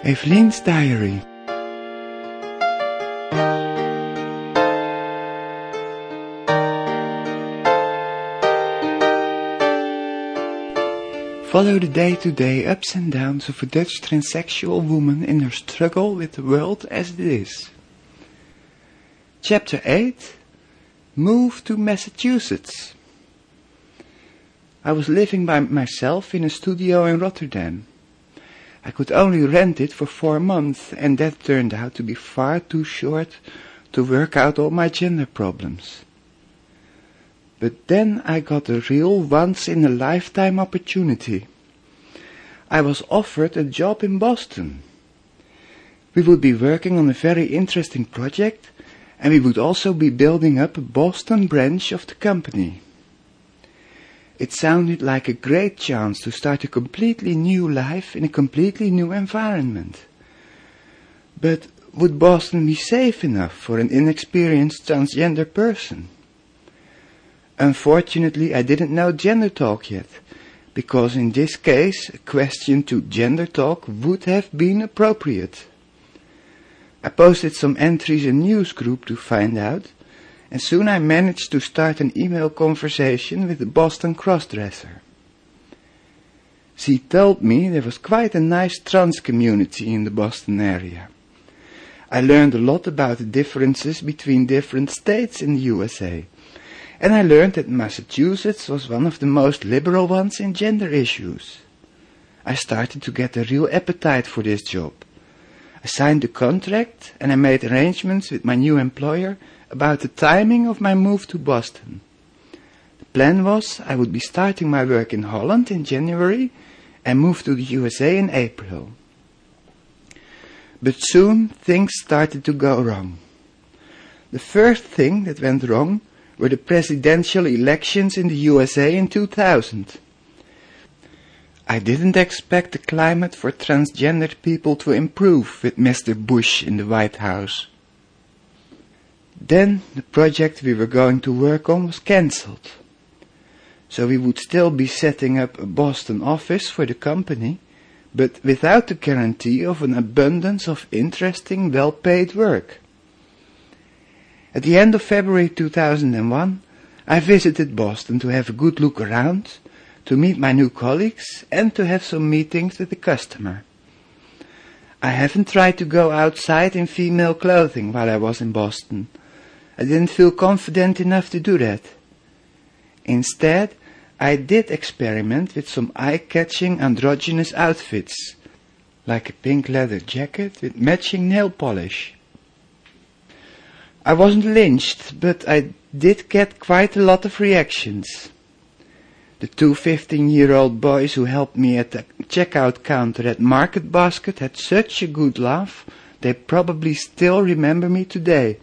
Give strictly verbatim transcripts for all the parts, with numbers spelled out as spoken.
Evelien's Diary. Follow the day-to-day ups and downs of a Dutch transsexual woman in her struggle with the world as it is. Chapter eight. Move to Massachusetts. I was living by myself in a studio in Rotterdam. I could only rent it for four months, and that turned out to be far too short to work out all my gender problems. But then I got a real once-in-a-lifetime opportunity. I was offered a job in Boston. We would be working on a very interesting project, and we would also be building up a Boston branch of the company. It sounded like a great chance to start a completely new life in a completely new environment. But would Boston be safe enough for an inexperienced transgender person? Unfortunately, I didn't know Gender Talk yet, because in this case, a question to Gender Talk would have been appropriate. I posted some entries in Newsgroup to find out, and soon I managed to start an email conversation with the Boston crossdresser. She told me there was quite a nice trans community in the Boston area. I learned a lot about the differences between different states in the U S A. And I learned that Massachusetts was one of the most liberal ones in gender issues. I started to get a real appetite for this job. I signed the contract and I made arrangements with my new employer about the timing of my move to Boston. The plan was I would be starting my work in Holland in January and move to the U S A in April. But soon things started to go wrong. The first thing that went wrong were the presidential elections in the U S A in two thousand. I didn't expect the climate for transgender people to improve with Mister Bush in the White House. Then the project we were going to work on was cancelled. So we would still be setting up a Boston office for the company, but without the guarantee of an abundance of interesting, well-paid work. At the end of February two thousand one, I visited Boston to have a good look around, to meet my new colleagues, and to have some meetings with the customer. I haven't tried to go outside in female clothing while I was in Boston. I didn't feel confident enough to do that. Instead, I did experiment with some eye-catching androgynous outfits, like a pink leather jacket with matching nail polish. I wasn't lynched, but I did get quite a lot of reactions. The two fifteen-year-old boys who helped me at the checkout counter at Market Basket had such a good laugh, they probably still remember me today.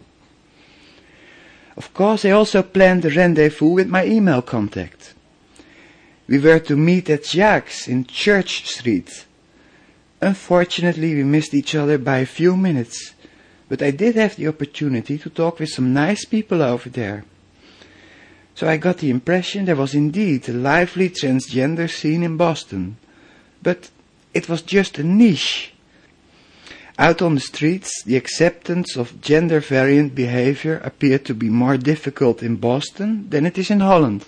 Of course, I also planned a rendezvous with my email contact. We were to meet at Jack's in Church Street. Unfortunately, we missed each other by a few minutes, but I did have the opportunity to talk with some nice people over there. So I got the impression there was indeed a lively transgender scene in Boston, but it was just a niche. Out on the streets, the acceptance of gender-variant behavior appeared to be more difficult in Boston than it is in Holland.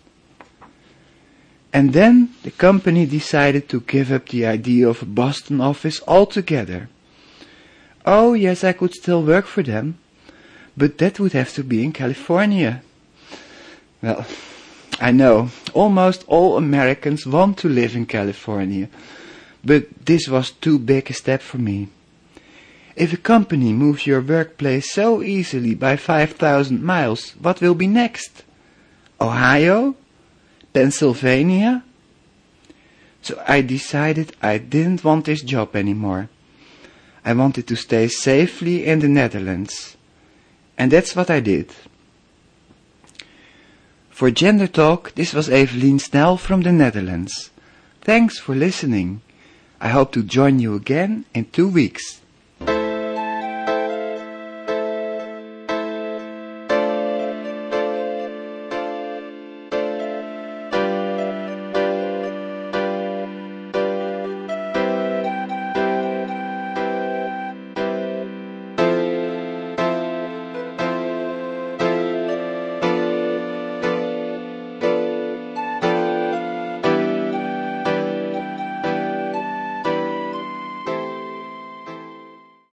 And then the company decided to give up the idea of a Boston office altogether. Oh yes, I could still work for them, but that would have to be in California. Well, I know, almost all Americans want to live in California, but this was too big a step for me. If a company moves your workplace so easily by five thousand miles, what will be next? Ohio? Pennsylvania? So I decided I didn't want this job anymore. I wanted to stay safely in the Netherlands. And that's what I did. For Gender Talk, this was Evelien Snel from the Netherlands. Thanks for listening. I hope to join you again in two weeks.